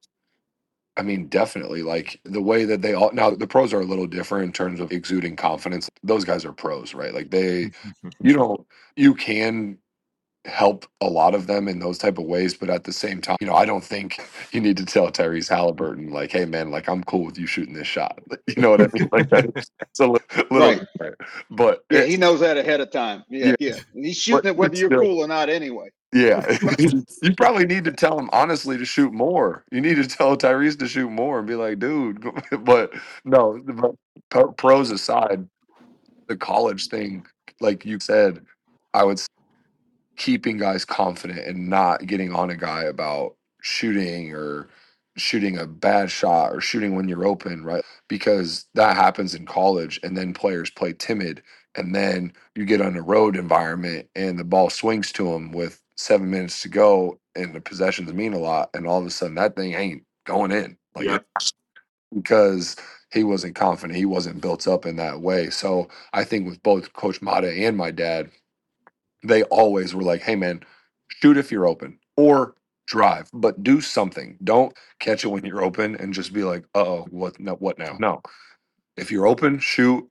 I mean, definitely like the way that they all now the pros are a little different in terms of exuding confidence. Those guys are pros, right? Like they you know, you can help a lot of them in those type of ways, but at the same time, you know, I don't think you need to tell Tyrese Halliburton like, "Hey, man, like I'm cool with you shooting this shot." You know what I mean? Like that's a li- little Right. different, but Yeah, he it's knows that ahead of time. Yeah, yeah, yeah. And he's but shooting it whether it's you're still cool or not anyway. yeah. You probably need to tell him honestly to shoot more. You need to tell Tyrese to shoot more and be like, dude. But no, but pro- pros aside, the college thing, like you said, I would keeping guys confident and not getting on a guy about shooting or shooting a bad shot or shooting when you're open, right? Because that happens in college and then players play timid and then you get on a road environment and the ball swings to them with seven minutes to go and the possessions mean a lot and all of a sudden that thing ain't going in. Like Yeah. it, because he wasn't confident, he wasn't built up in that way. So I think with both Coach Mata and my dad, they always were like, "Hey, man, shoot if you're open or drive, but do something. Don't catch it when you're open and just be like, uh-oh, what, no, what now? No, if you're open, shoot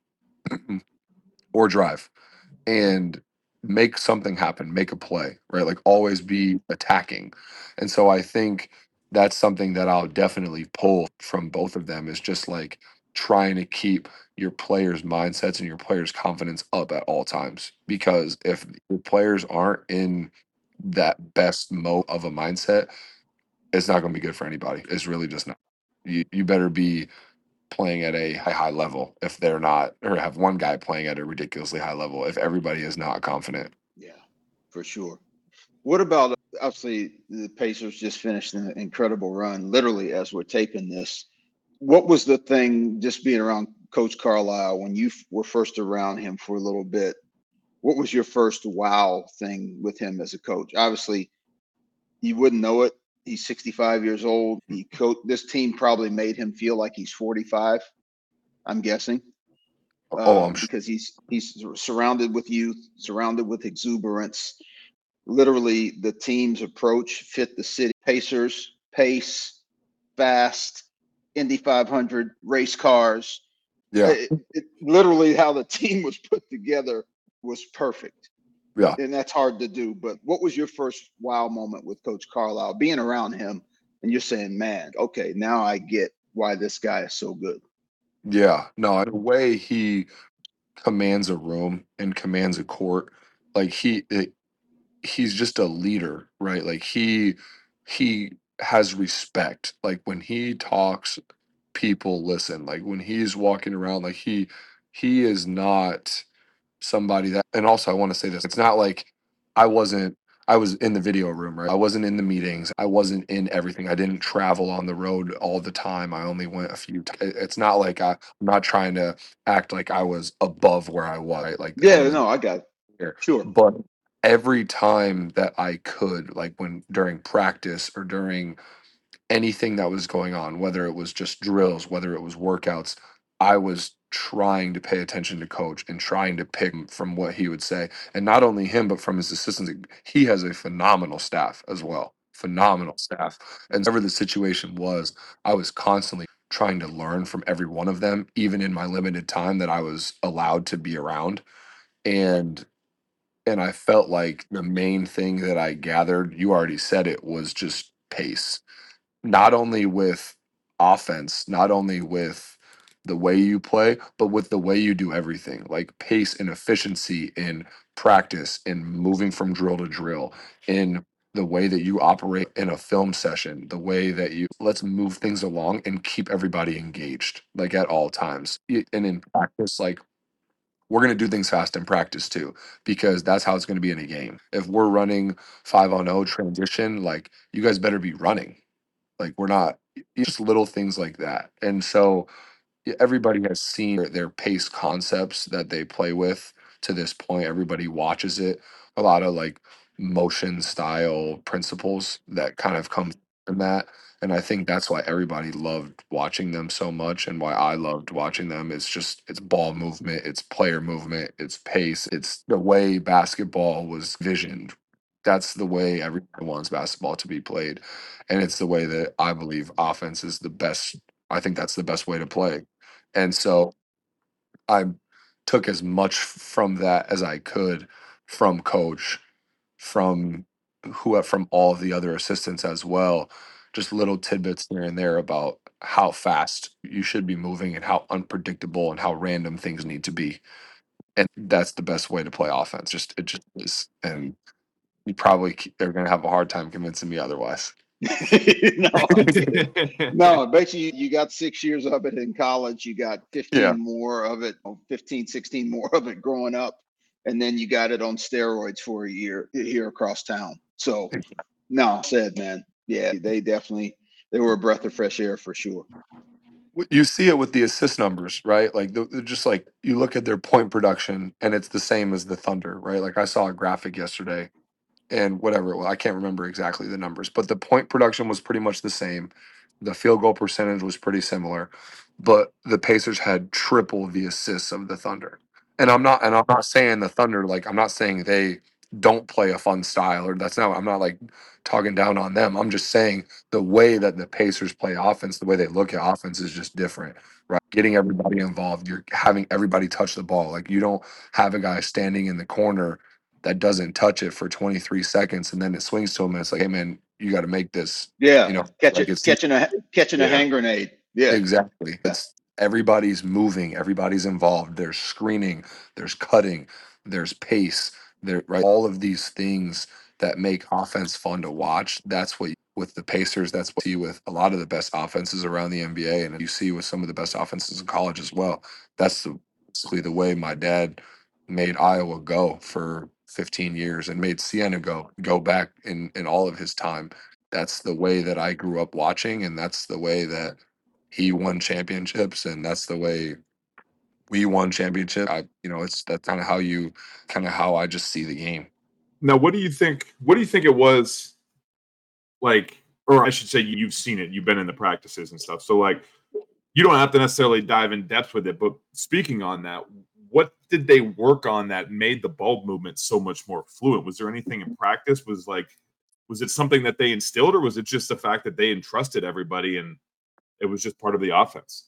or drive and make something happen, make a play, right? Like always be attacking." And so I think that's something that I'll definitely pull from both of them is just like trying to keep your players' mindsets and your players' confidence up at all times. Because if your players aren't in that best mode of a mindset, it's not going to be good for anybody. It's really just not. You you better be playing at a high, high level if they're not, or have one guy playing at a ridiculously high level if everybody is not confident. Yeah, for sure. What about obviously the Pacers just finished an incredible run, literally as we're taping this. What was the thing just being around Coach Carlisle when you f- were first around him for a little bit? What was your first wow thing with him as a coach? Obviously, you wouldn't know it. He's sixty-five years old. He co- this team probably made him feel like he's forty-five, I'm guessing, Oh, I'm um, sure. because he's he's surrounded with youth, surrounded with exuberance. Literally, the team's approach fit the city. Pacers, pace, fast, Indy five hundred, race cars. Yeah. It, it, literally, how the team was put together was perfect. Yeah. And that's hard to do. But what was your first wow moment with Coach Carlisle, being around him, and you're saying, man, okay, now I get why this guy is so good? Yeah. No, the way he commands a room and commands a court, like he it, he's just a leader, right? Like he he has respect. Like when he talks, people listen. Like when he's walking around, like he he is not somebody that, and also I want to say this, it's not like I wasn't, I was in the video room, right? I wasn't in the meetings. I wasn't in everything. I didn't travel on the road all the time. I only went a few times. It's not like I, I'm not trying to act like I was above where I was, right? Like I Yeah, was no, I got it. here. Sure. But every time that I could, like when during practice or during anything that was going on, whether it was just drills, whether it was workouts, I was trying to pay attention to coach and trying to pick from what he would say. And not only him, but from his assistants. He has a phenomenal staff as well. Phenomenal staff. And whatever the situation was, I was constantly trying to learn from every one of them, even in my limited time that I was allowed to be around. And and I felt like the main thing that I gathered, you already said it, was just pace, not only with offense, not only with the way you play, but with the way you do everything, like pace and efficiency in practice, in moving from drill to drill, in the way that you operate in a film session, the way that you let's move things along and keep everybody engaged, like at all times. Y- And in practice, like we're going to do things fast in practice too, because that's how it's going to be in a game. If we're running five on oh transition, like you guys better be running, like we're not, just little things like that. And so yeah, everybody has seen their, their pace concepts that they play with to this point. Everybody watches it. A lot of like motion style principles that kind of come from that. And I think that's why everybody loved watching them so much and why I loved watching them. It's just it's ball movement, it's player movement, it's pace, it's the way basketball was visioned. That's the way everyone wants basketball to be played. And it's the way that I believe offense is the best. I think that's the best way to play. And so I took as much from that as I could from coach, from who from all of the other assistants as well. Just little tidbits here and there about how fast you should be moving and how unpredictable and how random things need to be. And that's the best way to play offense. Just it just is. And you probably k- are going to have a hard time convincing me otherwise. No, I get it. No, I bet you you got six years of it in college. You got Yeah. fifteen more of it, oh, fifteen, sixteen more of it growing up. And then you got it on steroids for a year here across town. So, no, said, man, yeah, they definitely, they were a breath of fresh air for sure. W- You see it with the assist numbers, right? Like the, they're just like you look at their point production and it's the same as the Thunder, right? Like I saw a graphic yesterday and whatever it was, I can't remember exactly the numbers, but the point production was pretty much the same. The field goal percentage was pretty similar, but the Pacers had triple the assists of the Thunder. And I'm not, and I'm not saying the Thunder, like I'm not saying they don't play a fun style, or that's not. I'm not like talking down on them. I'm just saying the way that the Pacers play offense, the way they look at offense is just different, right? Getting everybody involved, you're having everybody touch the ball. Like you don't have a guy standing in the corner that doesn't touch it for twenty-three seconds and then it swings to him and it's like, hey man, you got to make this, Yeah, you know, catch like it, it's catching a catching a Yeah. hand grenade. Yeah, exactly. It's everybody's moving, everybody's involved. There's screening, there's cutting, there's pace, there right. All of these things that make offense fun to watch. That's what with the Pacers, that's what you see with a lot of the best offenses around the N B A, and you see with some of the best offenses in college as well. That's the, basically the way my dad made Iowa go for fifteen years and made Siena go go back in in all of his time. That's the way that I grew up watching, and that's the way that he won championships, and that's the way we won championship. I, you know, it's that's kind of how you, kind of how I just see the game. Now, what do you think? What do you think it was like? Or I should say, you've seen it. You've been in the practices and stuff. So, like, you don't have to necessarily dive in depth with it. But speaking on that, what did they work on that made the ball movement so much more fluent? Was there anything in practice? Was like, was it something that they instilled, or was it just the fact that they entrusted everybody and it was just part of the offense?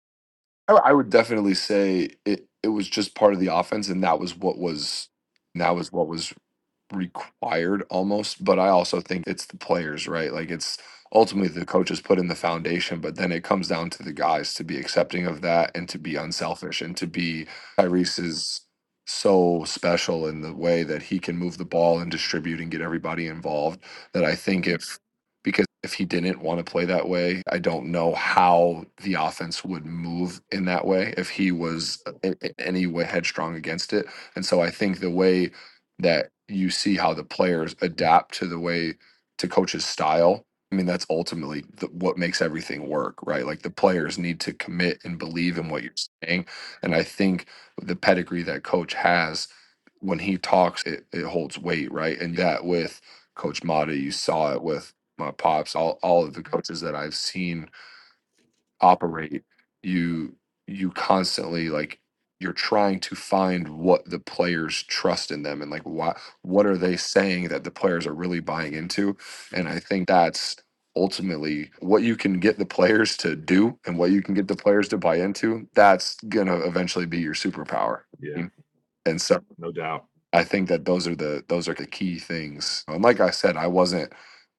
I, I would definitely say it. It was just part of the offense, and that was what was, that was what was required almost. But I also think it's the players, right? Like it's ultimately the coaches put in the foundation, but then it comes down to the guys to be accepting of that and to be unselfish and to be. Tyrese is so special in the way that he can move the ball and distribute and get everybody involved that I think if because if he didn't want to play that way, I don't know how the offense would move in that way if he was in, in any way headstrong against it. And so I think the way that you see how the players adapt to the way to coach's style, I mean, that's ultimately the, what makes everything work, right? Like the players need to commit and believe in what you're saying. And I think the pedigree that coach has, when he talks, it, it holds weight, right? And that with Coach Mata, you saw it with my pops, all all of the coaches that I've seen operate, you you constantly like you're trying to find what the players trust in them and like what what are they saying that the players are really buying into. And I think that's ultimately what you can get the players to do and what you can get the players to buy into. That's gonna eventually be your superpower. Yeah, And so no doubt. I think that those are the those are the key things. And like I said, I wasn't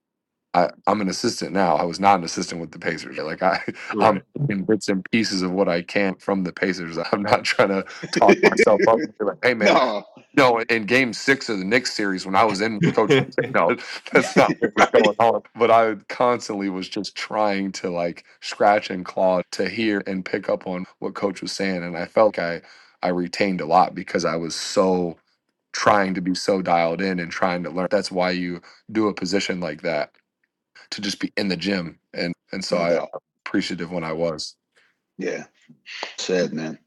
I, I'm an assistant now. I was not an assistant with the Pacers. Like I, Right. I'm in bits and pieces of what I can from the Pacers. I'm not trying to talk myself up and be like, hey man, No, no, in game six of the Knicks series when I was in coach, no, that's not what was right. going on. But I constantly was just trying to like scratch and claw to hear and pick up on what coach was saying. And I felt like I I retained a lot because I was so trying to be so dialed in and trying to learn. That's why you do a position like that, to just be in the gym. And and so No I doubt. appreciative when I was. Yeah. Said, man.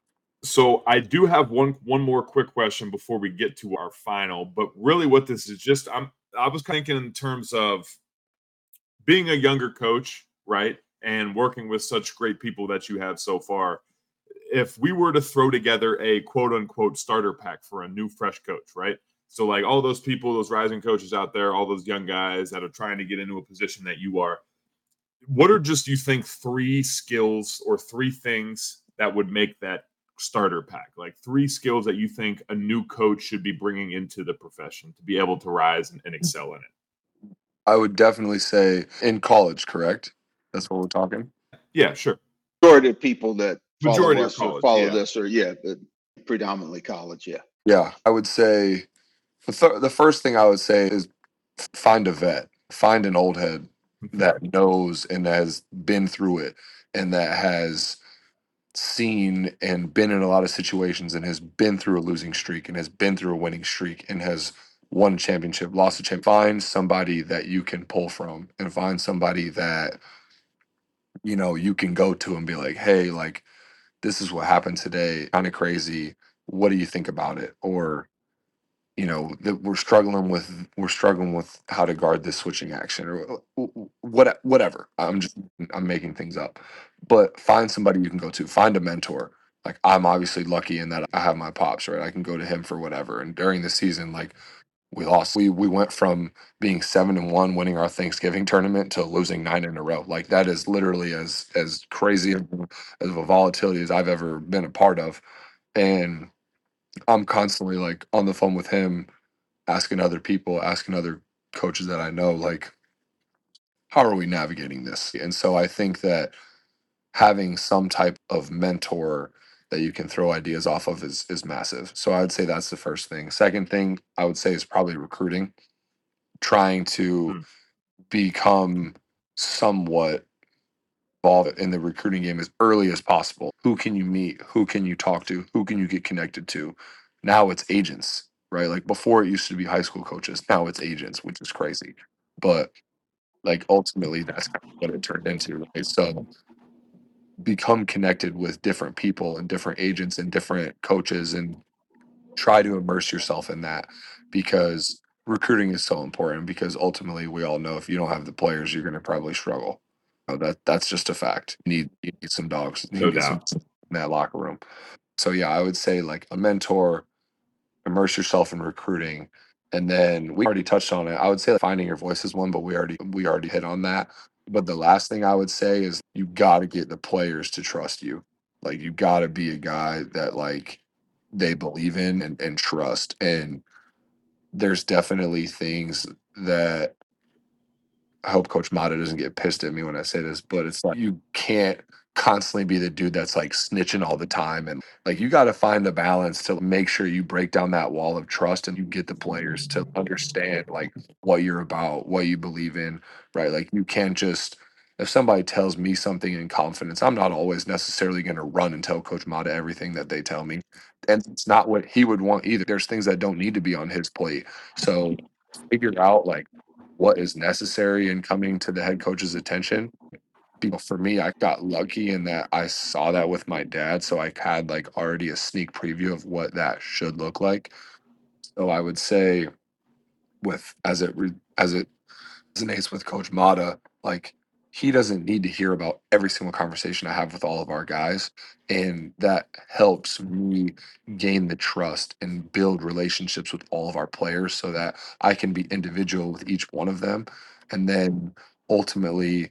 So I do have one one more quick question before we get to our final. But really, what this is just, I'm I was thinking in terms of being a younger coach, right, and working with such great people that you have so far. If we were to throw together a quote unquote starter pack for a new fresh coach, right? So like all those people, those rising coaches out there, all those young guys that are trying to get into a position that you are, what are just you think three skills or three things that would make that starter pack? Like three skills that you think a new coach should be bringing into the profession to be able to rise and, and excel in it? I would definitely say in college, correct? That's what we're talking. Yeah, sure. Majority of people that follow Majority of us or college, follow yeah. this or yeah, but predominantly college. Yeah. Yeah, I would say the th- the first thing I would say is f- find a vet, find an old head that knows and has been through it and that has seen and been in a lot of situations and has been through a losing streak and has been through a winning streak and has won a championship, lost a champ. Find somebody that you can pull from and find somebody that, you know, you can go to and be like, hey, like, this is what happened today. Kind of crazy. What do you think about it? Or, you know, that we're struggling with we're struggling with how to guard this switching action or what whatever. I'm just I'm making things up. But find somebody you can go to. Find a mentor. Like I'm obviously lucky in that I have my pops, right? I can go to him for whatever. And during the season, like we lost. We we went from being seven and one, winning our Thanksgiving tournament, to losing nine in a row. Like that is literally as as crazy of, of a volatility as I've ever been a part of. And I'm constantly like on the phone with him, asking other people, asking other coaches that I know, like, how are we navigating this? And so I think that having some type of mentor that you can throw ideas off of is is massive. So I would say that's the first thing. Second thing I would say is probably recruiting, trying to Mm. become somewhat involved in the recruiting game as early as possible. Who can you meet? Who can you talk to? Who can you get connected to? Now it's agents, right? Like before it used to be high school coaches. Now it's agents, which is crazy. But like ultimately that's kind of what it turned into. Right? So become connected with different people and different agents and different coaches and try to immerse yourself in that, because recruiting is so important, because ultimately we all know if you don't have the players, you're going to probably struggle. You know, that that's just a fact. You need you need some dogs. You No need some doubt. in that locker room. So yeah, I would say like a mentor, immerse yourself in recruiting, and then we already touched on it. I would say like finding your voice is one, but we already we already hit on that. But the last thing I would say is you got to get the players to trust you. Like you got to be a guy that like they believe in and, and trust. And there's definitely things that I hope Coach Mata doesn't get pissed at me when I say this, but it's like you can't constantly be the dude that's like snitching all the time. And like, you got to find a balance to make sure you break down that wall of trust and you get the players to understand like what you're about, what you believe in, right? Like, you can't just, if somebody tells me something in confidence, I'm not always necessarily going to run and tell Coach Mata everything that they tell me. And it's not what he would want either. There's things that don't need to be on his plate. So figure out like what is necessary in coming to the head coach's attention. For me, I got lucky in that I saw that with my dad, so I had like already a sneak preview of what that should look like. So I would say, with as it re, as it resonates with Coach Mata, like, he doesn't need to hear about every single conversation I have with all of our guys, and that helps me gain the trust and build relationships with all of our players, so that I can be individual with each one of them, and then ultimately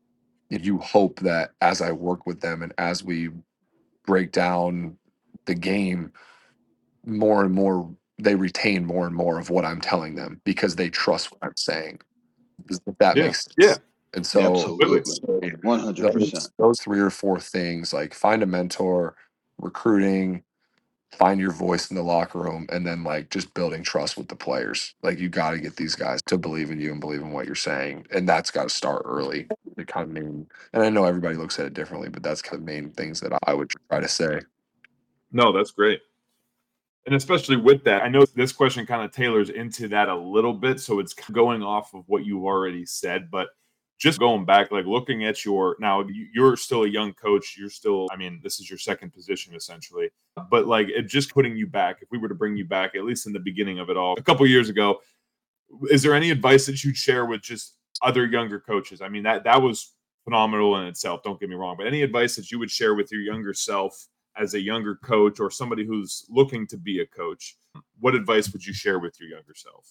you hope that as I work with them and as we break down the game, more and more they retain more and more of what I'm telling them because they trust what I'm saying. Does that Yeah. makes sense? Yeah. And so Absolutely. one hundred percent. those, those three or four things, like find a mentor, recruiting, find your voice in the locker room, and then like just building trust with the players. Like, you got to get these guys to believe in you and believe in what you're saying, and that's got to start early. The kind of main, and I know everybody looks at it differently, but that's kind of main things that I would try to say. No, that's great. And especially with that, I know this question kind of tailors into that a little bit, so it's going off of what you already said, but just going back, like looking at your, now you're still a young coach, you're still, I mean, this is your second position essentially, but like it just putting you back, if we were to bring you back, at least in the beginning of it all, a couple years ago, is there any advice that you'd share with just other younger coaches? I mean, that that was phenomenal in itself, don't get me wrong, but any advice that you would share with your younger self as a younger coach or somebody who's looking to be a coach, what advice would you share with your younger self?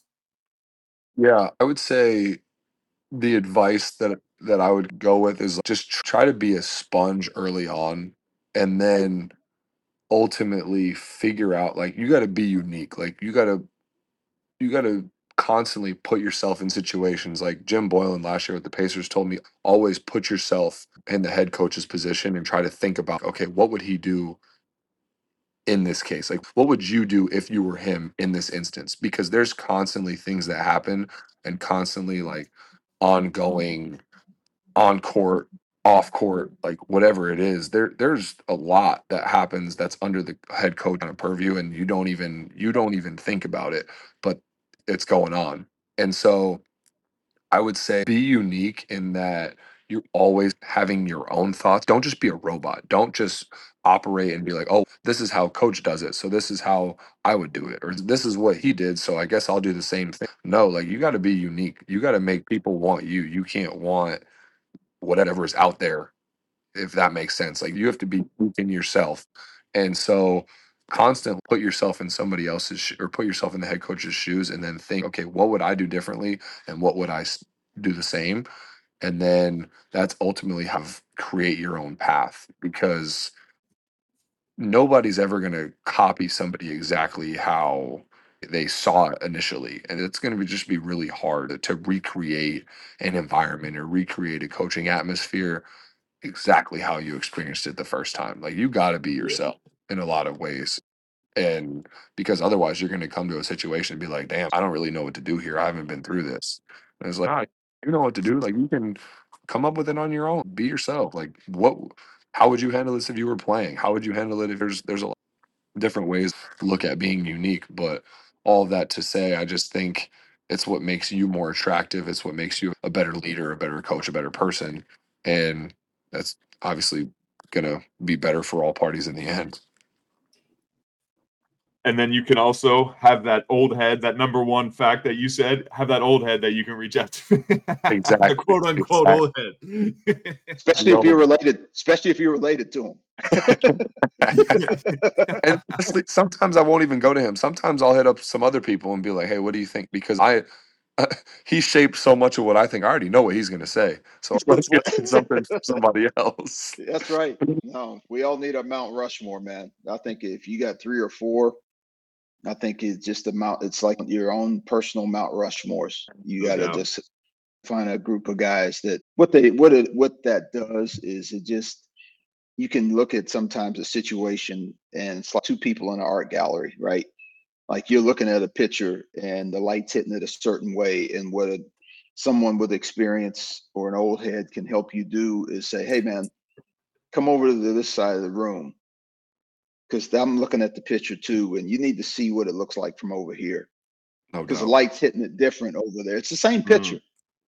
Yeah, I would say the advice that that I would go with is just try to be a sponge early on, and then ultimately figure out, like, you got to be unique. Like, you got to you got to constantly put yourself in situations. Like Jim Boylan last year with the Pacers told me, always put yourself in the head coach's position and try to think about, okay, what would he do in this case? Like, what would you do if you were him in this instance? Because there's constantly things that happen, and constantly like ongoing, on court, off court, like whatever it is, there there's a lot that happens that's under the head coach kind of purview, and you don't even you don't even think about it, but it's going on. And so I would say be unique in that you're always having your own thoughts. Don't just be a robot. Don't just operate and be like, oh, this is how coach does it, so this is how I would do it. Or this is what he did, so I guess I'll do the same thing. No, like, you got to be unique. You got to make people want you. You can't want whatever is out there, if that makes sense. Like, you have to be in yourself. And so constantly put yourself in somebody else's sh- or put yourself in the head coach's shoes, and then think, okay, what would I do differently, and what would I s- do the same? And then that's ultimately how to create your own path, because nobody's ever going to copy somebody exactly how they saw it initially, and it's going to be just be really hard to recreate an environment or recreate a coaching atmosphere exactly how you experienced it the first time. Like, you got to be yourself in a lot of ways. And because otherwise you're going to come to a situation and be like, damn, I don't really know what to do here. I haven't been through this. And it's like, ah, you know what to do. Like, you can come up with it on your own. Be yourself. Like, what, how would you handle this if you were playing? How would you handle it if there's, there's a lot of different ways to look at being unique. But all of that to say, I just think it's what makes you more attractive. It's what makes you a better leader, a better coach, a better person. And that's obviously going to be better for all parties in the end. And then you can also have that old head, that number one fact that you said, have that old head that you can reach out to. Exactly. The quote unquote Exactly. old head. Especially if you're related, especially if you're related to him. And honestly, sometimes I won't even go to him. Sometimes I'll hit up some other people and be like, hey, what do you think? Because I, uh, he shaped so much of what I think. I already know what he's going to say. So let's get something from somebody else. That's right. No, we all need a Mount Rushmore, man. I think if you got three or four, I think it's just a mount. It's like your own personal Mount Rushmores. You No got to doubt. just find a group of guys that what they what it what that does is it just you can look at sometimes a situation and it's like two people in an art gallery, right? Like you're looking at a picture and the light's hitting it a certain way. And what a, someone with experience or an old head can help you do is say, hey, man, come over to this side of the room because I'm looking at the picture too. And you need to see what it looks like from over here No because the doubt. light's hitting it different over there. It's the same picture, Mm.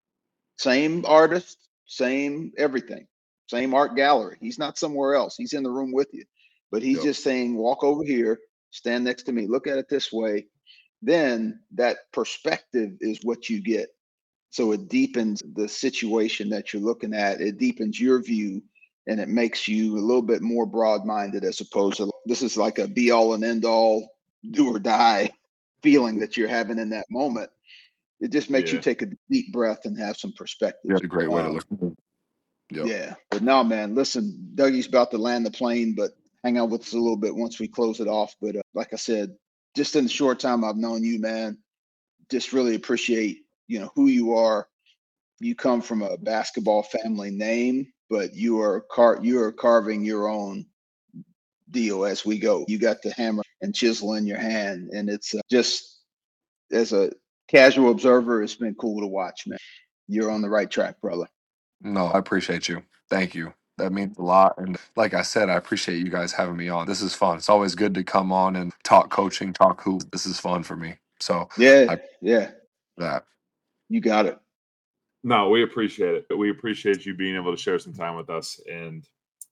same artist, same everything, same art gallery. He's not somewhere else. He's in the room with you, but he's Yep. just saying, walk over here, stand next to me, look at it this way. Then that perspective is what you get. So it deepens the situation that you're looking at. It deepens your view and it makes you a little bit more broad-minded as opposed to this is like a be all and end all, do or die feeling that you're having in that moment. It just makes Yeah. you take a deep breath and have some perspective. Yeah, it's a great way to Um, look. Yep. Yeah. But no, man, listen, Dougie's about to land the plane, but hang out with us a little bit once we close it off. But uh, like I said, just in the short time I've known you, man, just really appreciate, you know, who you are. You come from a basketball family name, but you are car you are carving your own deal as we go. You got the hammer and chisel in your hand, and it's uh, just as a casual observer, it's been cool to watch, man. You're on the right track, brother. No, I appreciate you. Thank you. That means a lot. And like I said, I appreciate you guys having me on. This is fun. It's always good to come on and talk coaching, talk hoops. This is fun for me. So Yeah, I yeah, that. you got it. No, we appreciate it. We appreciate you being able to share some time with us. And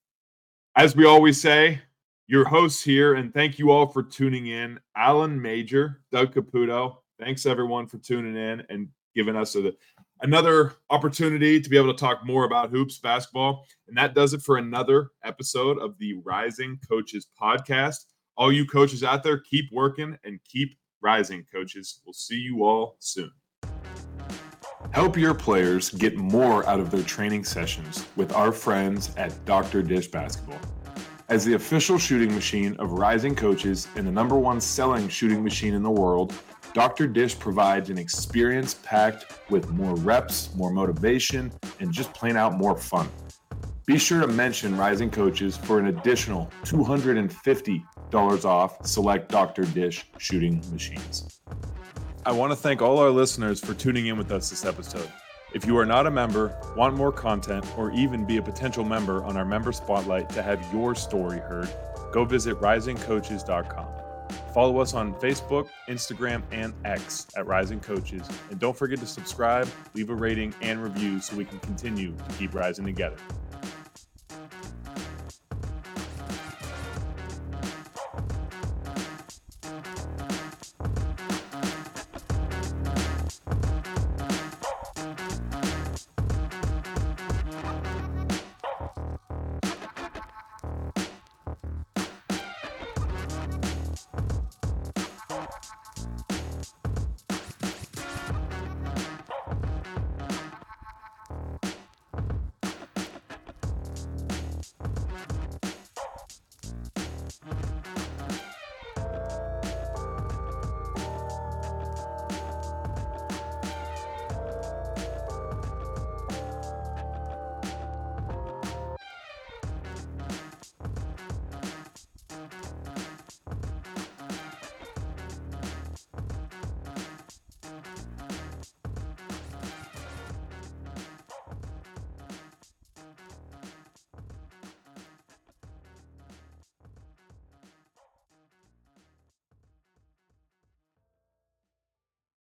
as we always say, your hosts here, and thank you all for tuning in. Alan Major, Doug Caputo. Thanks everyone for tuning in and giving us a, another opportunity to be able to talk more about hoops basketball. And that does it for another episode of the Rising Coaches podcast. All you coaches out there, keep working and keep rising, coaches. We'll see you all soon. Help your players get more out of their training sessions with our friends at Doctor Dish Basketball. As the official shooting machine of Rising Coaches and the number one selling shooting machine in the world, Doctor Dish provides an experience packed with more reps, more motivation, and just plain out more fun. Be sure to mention Rising Coaches for an additional two hundred fifty dollars off select Doctor Dish shooting machines. I want to thank all our listeners for tuning in with us this episode. If you are not a member, want more content, or even be a potential member on our member spotlight to have your story heard, go visit rising coaches dot com. Follow us on Facebook, Instagram, and X at Rising Coaches. And don't forget to subscribe, leave a rating, and review so we can continue to keep rising together.